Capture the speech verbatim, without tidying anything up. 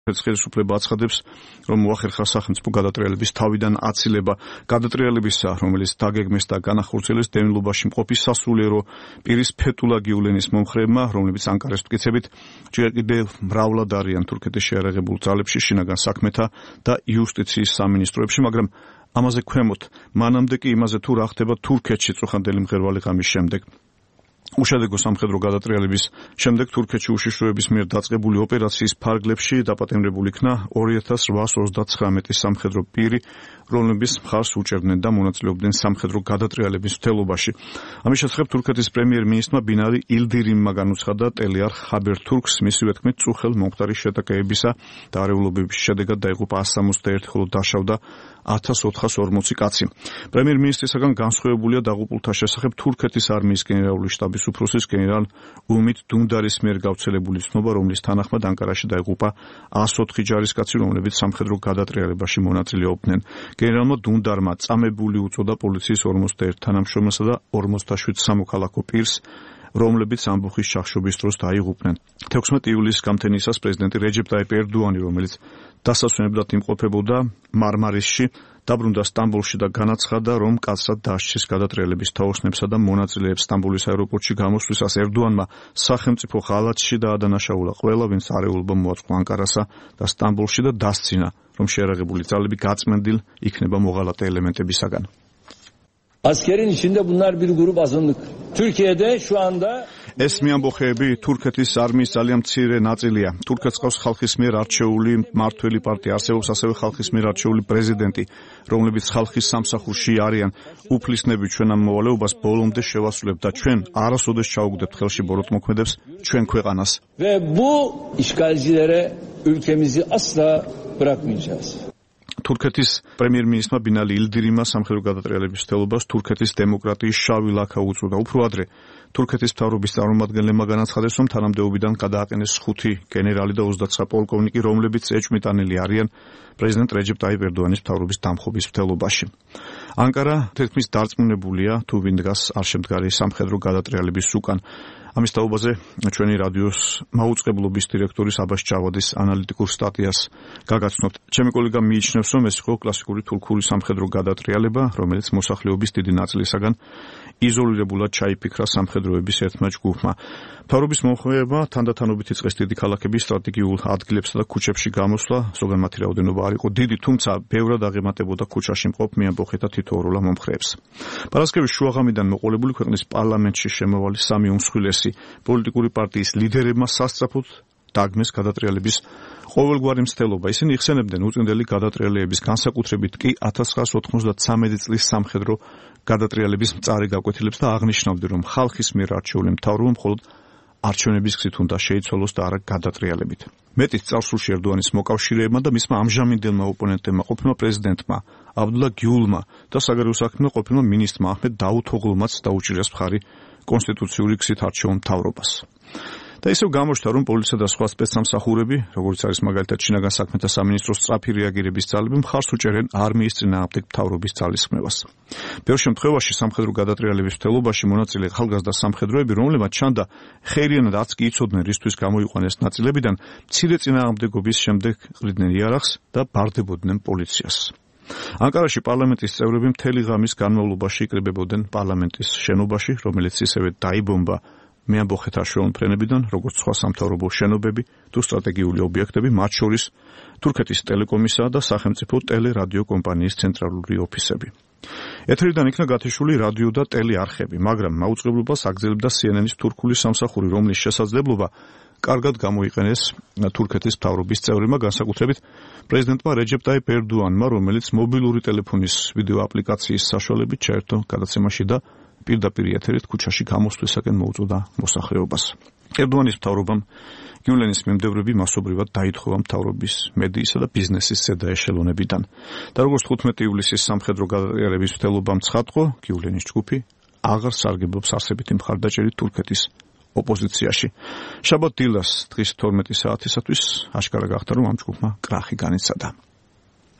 ხელისუფლება აცხადებს, რომ მოახერხა სახელმწიფო გადატრიალების თავიდან აცილება გადატრიალებისა, რომელიც დაგეგმეს და განახორციელეს დევნილობაში მყოფი სასულიერო პირის ფეთულა გიულენის მომხრეებმა, რომლებიც ანკარას მტკიცებით ჯერ კიდევ მრავლად არიან თურქეთის შეიარაღებულ ძალებში, შინაგან საქმეთა და იუსტიციის სამინისტროებში, მაგრამ ამაზე ქვემოთ, მანამდე კი იმაზე თუ რა ხდება თურქეთში წუხანდელი მღერვალი ღამის შემდეგ. უშედეგო სამხედრო გადატრიალების შემდეგ თურქეთში უშიშროების მიერ დაწყებული ოპერაციის ფარგლებში დაპატიმრებული იქნა ორი ათას რვაას ოცდაცხრამეტი სამხედრო პირი, რომლებიც მხარს უჭერდნენ და მონაწილეობდნენ სამხედრო გადატრიალების მცდელობაში. ამის შესახებ თურქეთის პრემიერ-მინისტრმა ბინარი ილდირიმმა განუცხადა ტელეარხ ხაბერთურქს, მისივე თქმით, წუხელ მომხდარი შეტაკებებისა და არეულობების შედეგად დაიღუპა ასს სამოცდაერთი, ხოლო დაშავდა ათას ოთხას ორმოცი კაცი. პრემიერ-მინისტრისაგან განსხვავებულია დაღუპულთა შესახებ თურქეთის არმიის გენერალური შტაბის უფროსის გენერალ უმით დუნდარის მიერ გავრცელებული ცნობა, რომლის თანახმად ანკარაში დაიღუპა ასს ოთხი ჯარისკაცი, რომლებიც სამხედრო გადატრიალებაში მონაწილეობდნენ. გენერალმა დუნდარმა წამებული უწოდა პოლიციის ორმოცდაერთ თანამშრომელსა და ორმოცდაშვიდ სამოქალაქო პირს, რომლებიც ამბოხის ჩახშობის დროს დაიღუპნენ. თექვსმეტი ივლისის გამთენისას პრეზიდენტი რეჯეპ ტაიპ ერდოანი, რომელიც დასასვენებლად იმყოფებოდა მარმარისში, დაბრუნდა სტამბოლში და განაცხადა, რომ კაცრად დასჯის გადატრიალების თაოსნებსა და მონაწილეებს სტამბოლის აეროპორტში გამოსვლისას ერდოანმა სახელმწიფო ღალატში დაადანაშაულა ყველა, ვინც არეულობა მოაწყო ანკარასა და სტამბოლში და დასცინა, რომ შეიარაღებული ძალები გაწმენდილ იქნება მოღალატე ელემენტებისაგან. Askerin içinde bunlar bir grup azınlık. Türkiye'de şu anda ეს მეამბოხეები თურქეთის არმიის ძალიან მცირე ნაწილია. თურქეთს ყავს ხალხის მიერ არჩეული მმართველი პარტია, არსებობს ასევე ხალხის მიერ არჩეული პრეზიდენტი, რომლებიც ხალხის სამსახურში არიან. უფლისნები ჩვენ ამ მოვალეობას ბოლომდე შევასრულებთ და ჩვენ არასოდეს ჩაუგდებთ ხელში ბოროტმოქმედებს ჩვენ ქვეყანას. Ve bu işgalcilere ülkemizi asla bırakmayacağız. თურქეთის პრემიერ-მინისტრმა ბინალი ილდირიმმა სამხედრო გადატრიალების მცდელობას თურქეთის დემოკრატიის შავი ლაქა უწოდა. უფრო ადრე თურქეთის მთავრობის წარმომადგენლებმა განაცხადეს, რომ თანამდებობიდან გადააყენეს ხუთი გენერალი და ოცდაცხრა პოლკოვნიკი, რომლებიც ეჭვმიტანილი არიან პრეზიდენტ რეჯეპ ტაიპ ერდოანის მთავრობის დამხობის მცდელობაში. ანკარა თითქმის დარწმუნებულია, თუ ვინ დგას არშემდგარი სამხედრო გადატრიალების უკან. ამის თაობაზე ჩვენი რადიოს მაუწყებლობის დირექტორის აბას ჯავადის ანალიტიკურ სტატიას გაგაცნობთ. ჩემი კოლეგა მიიჩნევს, რომ ეს იყო კლასიკური თურქული სამხედრო გადატრიალება, რომელიც მოსახლეობის დიდი ნაწილისაგან იზოლირებულად ჩაიფიქრა სამხედროების ერთმა ჯგუფმა. მთავრობის მომხრეებმა თანდათანობით იწყეს დიდი ქალაქების სტრატეგიულ ადგილებსა და ქუჩებში გამოსვლა, ზოგან მათი რაოდენობა არ იყო დიდი, თუმცა ბევრად აღემატებოდა ქუჩაში მყოფ მეამბოხეთა თითოეულა მომხრეებს. პარასკევის შუაღამიდან მოყოლებული ქვეყნის პარლამენტში შემოვალი სამი უმსხვილესი პოლიტიკური პარტიის ლიდერებმა სასწრაფოდ დაგმეს გადატრიალების ყოველგვარი მცდელობა. ისინი იხსენებდნენ უწინდელი გადატრიალების, განსაკუთრებით კი ათას ცხრაას ოთხმოცდათსამეტი წლის სამხედრო გადატრიალების მწარე გაკვეთილებს და აღნიშნავდნენ, რომ ხალხის მიერ არჩეული მთავრობა მხოლოდ არჩევნების გზით უნდა შეიცვალოს და არა გადატრიალებით. მეტიც წარსულში ერდოანის მოკავშირეებმა და მისმა ამჟამინდელმა ოპონენტებმა ყოფილმა პრეზიდენტმა აბდულა გიულმა და საგარეო საქმეთა ყოფილმა მინისტრმა აჰმედ დაუთოღლუმაც დაუჭირეს მხარი კონსტიტუციური გზით არჩეულ მთავრობას. და ისევ გამოჩნდა, რომ პოლიცია და სხვა სპეცსამსახურები, როგორც არის მაგალითად შინაგან საქმეთა სამინისტროს სწრაფი რეაგირების ძალები, მხარს უჭერენ არმიის წინააღმდეგ მთავრობის ძალისხმევას. ბევრ შემთხვევაში სამხედრო გადატრიალების მცდელობაში მონაწილე ახალგაზრდა სამხედროები, რომლებმაც ჩანდა ხეირიანად არც კი იცოდნენ რისთვის გამოიყვანეს ნაწილებიდან, მცირე წინააღმდეგობის შემდეგ ყრიდნენ იარაღს და ბარდებოდნენ პოლიციას. ანკარაში პარლამენტის წევრები მთელი ღამის განმავლობაში იკრიბებოდნენ პარლამენტის შენობაში, რომელიც ისევე დაიბომბა მეამბოხეთა შრომფრენებიდან, როგორც სხვა სამთავრობო შენობები თუ სტრატეგიული ობიექტები, მათ შორის თურქეთის ტელეკომისა და სახელმწიფო ტელერადიო კომპანიის ცენტრალური ოფისები. ეთერიდან იქნა გათიშული რადიო და ტელეარხები, მაგრამ მაუწყებლობას აგრძელებდა სი ენ ენის თურქული სამსახური, რომლის შესაძლებლობა კარგად გამოიყენეს თურქეთის მთავრობის წევრებმა, განსაკუთრებით პრეზიდენტმა რეჯეპ ტაიპ ერდოანმა, რომელიც მობილური ტელეფონის ვიდეო აპლიკაციის საშუალებით ჩაერთო გადაცემაში და პირდაპირ ეთერით ქუჩაში გამოსვლისაკენ მოუწოდა მოსახლეობას. ერდოანის მთავრობამ გიულენის მიმდევრები მასობრივად დაითხოვა მთავრობის მედიისა და ბიზნესის ზედა ეშელონებიდან. და როგორც თხუთმეტი ივლისის სამხედრო გადატრიალების მცდელობამ ცხადყო, გიულენის ჯგუფი აღარ სარგებლობს არსებითი მხარდაჭერით თურქეთის ოპოზიციაში. შაბათ დილას დღის თორმეტი საათისათვის აშკარა გახდა, რომ ამ ჯგუფმა კრახი განიცადა.